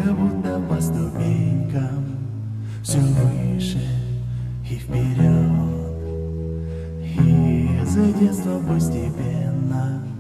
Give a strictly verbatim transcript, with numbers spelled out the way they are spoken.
будто по ступенькам все выше и вперед. И за детство постепенно